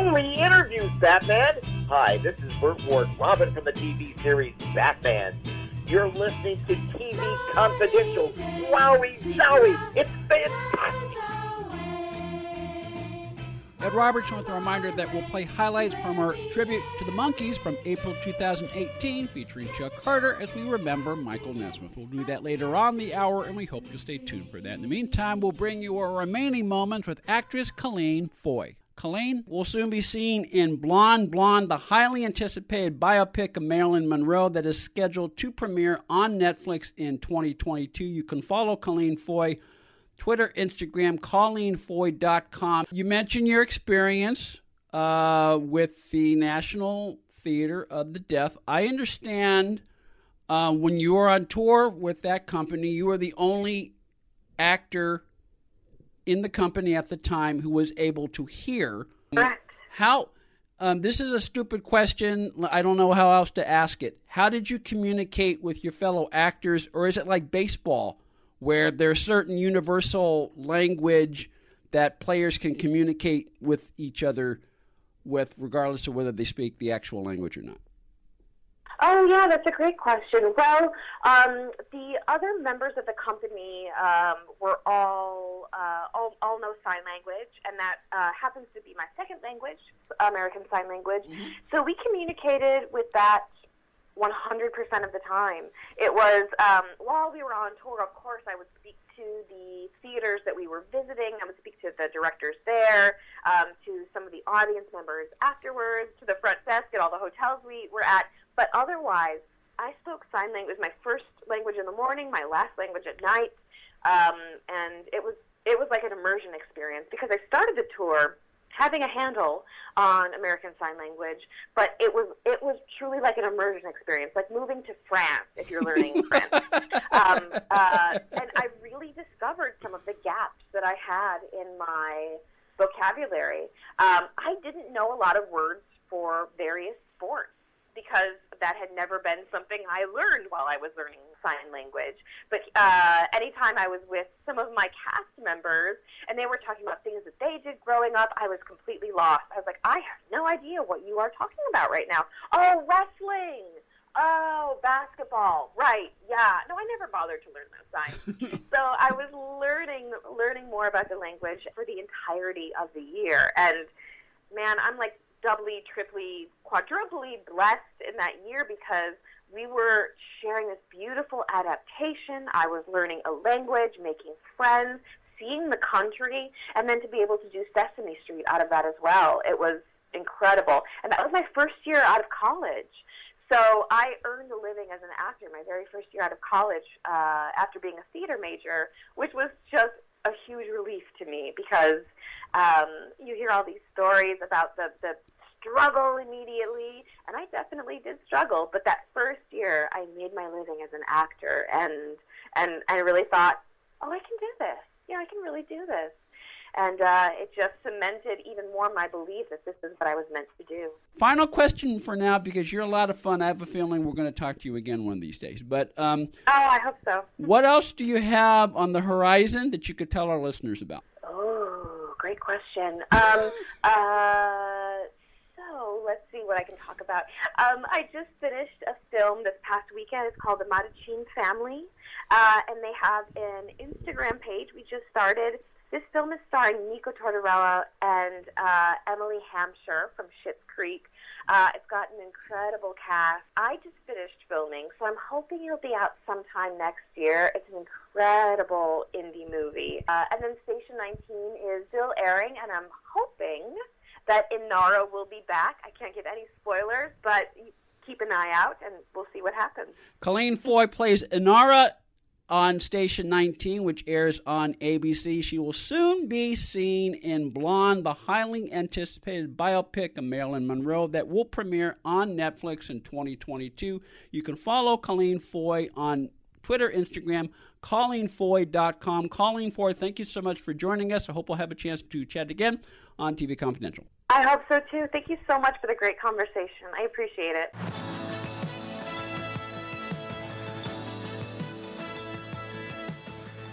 Only interviews, Batman. Hi, this is Burt Ward, Robin from the TV series Batman. You're listening to TV Confidential. Wowie zowie, it's fantastic. Ed Robertson with a reminder that we'll play highlights from our tribute to the Monkees from April 2018 featuring Chuck Carter as we remember Michael Nesmith. We'll do that later on the hour, and we hope you'll stay tuned for that. In the meantime, we'll bring you our remaining moments with actress Colleen Foy. Colleen will soon be seen in Blonde, the highly anticipated biopic of Marilyn Monroe that is scheduled to premiere on Netflix in 2022. You can follow Colleen Foy Twitter, Instagram, ColleenFoy.com. You mentioned your experience with the National Theater of the Deaf. I understand when you were on tour with that company, you were the only actor in the company at the time who was able to hear. Correct. How? This is a stupid question. I don't know how else to ask it. How did you communicate with your fellow actors, or is it like baseball, where there's certain universal language that players can communicate with each other with, regardless of whether they speak the actual language or not? Oh, yeah, that's a great question. Well, the other members of the company were all know sign language, and that happens to be my second language, American Sign Language. Mm-hmm. So we communicated with that 100% of the time. It was, while we were on tour, of course, I would speak to the theaters that we were visiting. I would speak to the directors there, to some of the audience members afterwards, to the front desk at all the hotels we were at. But otherwise, I spoke sign language, my first language in the morning, my last language at night, and it was like an immersion experience because I started the tour having a handle on American Sign Language, but it was truly like an immersion experience, like moving to France if you're learning French. And I really discovered some of the gaps that I had in my vocabulary. I didn't know a lot of words for various sports because that had never been something I learned while I was learning sign language. But anytime I was with some of my cast members and they were talking about things that they did growing up, I was completely lost. I was like, I have no idea what you are talking about right now. Oh, wrestling. Oh, basketball. Right, yeah. No, I never bothered to learn those signs. So I was learning more about the language for the entirety of the year. And, man, I'm like doubly, triply, quadruply blessed in that year because we were sharing this beautiful adaptation. I was learning a language, making friends, seeing the country, and then to be able to do Sesame Street out of that as well. It was incredible. And that was my first year out of college. So I earned a living as an actor my very first year out of college after being a theater major, which was just a huge relief to me because you hear all these stories about the struggle immediately, and I definitely did struggle. But that first year, I made my living as an actor, and I really thought, oh, I can do this. Yeah, I can really do this. And it just cemented even more my belief that this is what I was meant to do. Final question for now, because you're a lot of fun. I have a feeling we're going to talk to you again one of these days. But I hope so. What else do you have on the horizon that you could tell our listeners about? Oh, great question. So let's see what I can talk about. I just finished a film this past weekend. It's called The Matachin Family, and they have an Instagram page we just started. This film is starring Nico Tortorella and Emily Hampshire from Schitt's Creek. It's got an incredible cast. I just finished filming, so I'm hoping it'll be out sometime next year. It's an incredible indie movie. And then Station 19 is still airing, and I'm hoping that Inara will be back. I can't give any spoilers, but keep an eye out, and we'll see what happens. Colleen Foy plays Inara on Station 19, which airs on ABC. She will soon be seen in Blonde, the highly anticipated biopic of Marilyn Monroe that will premiere on Netflix in 2022. You can follow Colleen Foy on Twitter, Instagram, ColleenFoy.com. Colleen Foy, thank you so much for joining us. I hope we'll have a chance to chat again on TV Confidential. I hope so, too. Thank you so much for the great conversation. I appreciate it.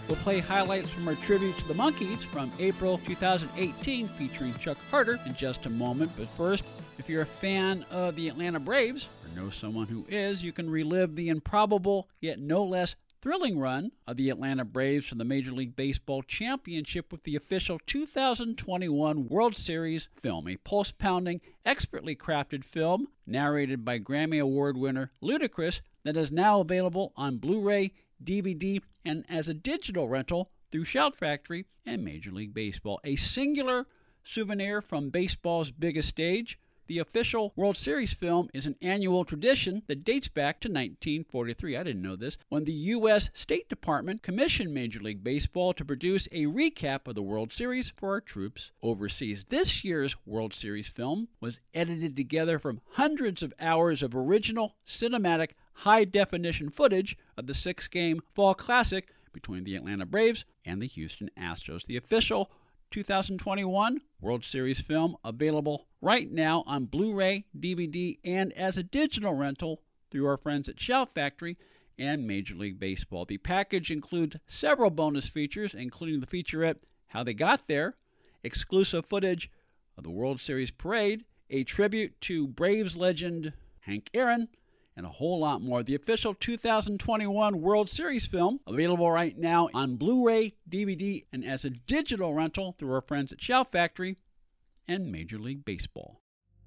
we'll play highlights from our tribute to the Monkees from April 2018 featuring Chuck Carter in just a moment. But first, if you're a fan of the Atlanta Braves, or know someone who is, you can relive the improbable yet no less thrilling run of the Atlanta Braves to the Major League Baseball championship with the official 2021 World Series film, a pulse-pounding, expertly crafted film narrated by Grammy Award winner Ludacris that is now available on Blu-ray, DVD, and as a digital rental through Shout Factory and Major League Baseball. A singular souvenir from baseball's biggest stage, the official World Series film is an annual tradition that dates back to 1943. I didn't know this. When the U.S. State Department commissioned Major League Baseball to produce a recap of the World Series for our troops overseas. This year's World Series film was edited together from hundreds of hours of original cinematic high-definition footage of the six-game Fall Classic between the Atlanta Braves and the Houston Astros. The official 2021 World Series film available right now on Blu-ray, DVD, and as a digital rental through our friends at Shout Factory and Major League Baseball. The package includes several bonus features, including the featurette How They Got There, exclusive footage of the World Series parade, a tribute to Braves legend Hank Aaron, and a whole lot more. The official 2021 World Series film, available right now on Blu-ray, DVD, and as a digital rental through our friends at Shout Factory and Major League Baseball.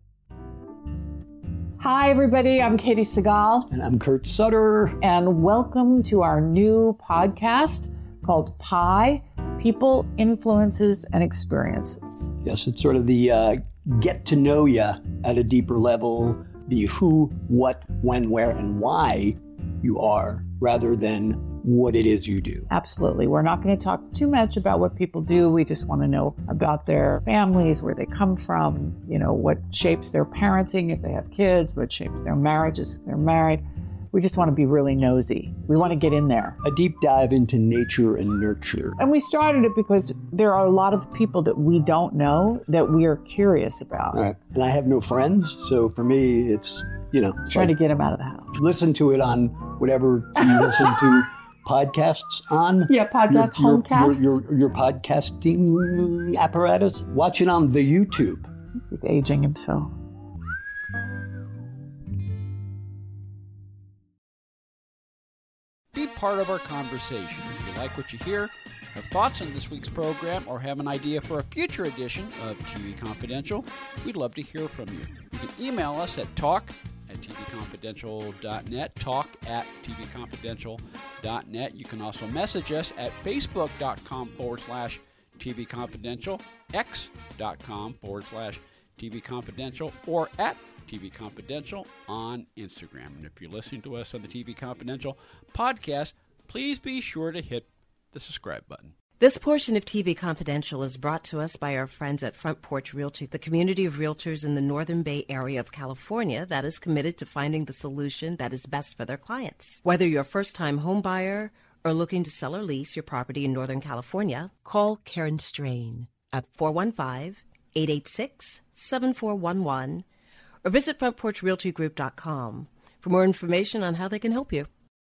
Hi, everybody. I'm Katie Segal. And I'm Kurt Sutter. And welcome to our new podcast called PIE, People, Influences, and Experiences. Yes, it's sort of the get to know you at a deeper level, the who, what, when, where, and why you are, rather than what it is you do. Absolutely. We're not going to talk too much about what people do. We just want to know about their families, where they come from, what shapes their parenting if they have kids, what shapes their marriages if they're married. We just want to be really nosy. We want to get in there. A deep dive into nature and nurture. And we started it because there are a lot of people that we don't know that we are curious about. Right. And I have no friends, so for me, it's, trying to get them out of the house. Listen to it on whatever you listen to podcasts on. Yeah, homecasts. Your podcasting apparatus. Watch it on the YouTube. He's aging himself. Be part of our conversation. If you like what you hear, have thoughts on this week's program, or have an idea for a future edition of TV Confidential, we'd love to hear from you. You can email us at talk@tvconfidential.net, talk@tvconfidential.net. You can also message us at facebook.com/tvconfidential, x.com/tvconfidential, or at TV Confidential on Instagram. And if you're listening to us on the TV Confidential podcast, please be sure to hit the subscribe button. This portion of TV Confidential is brought to us by our friends at Front Porch Realty, the community of realtors in the Northern Bay area of California that is committed to finding the solution that is best for their clients. Whether you're a first-time home buyer or looking to sell or lease your property in Northern California, call Karen Strain at 415-886-7411 or visit frontporchrealtygroup.com for more information on how they can help you.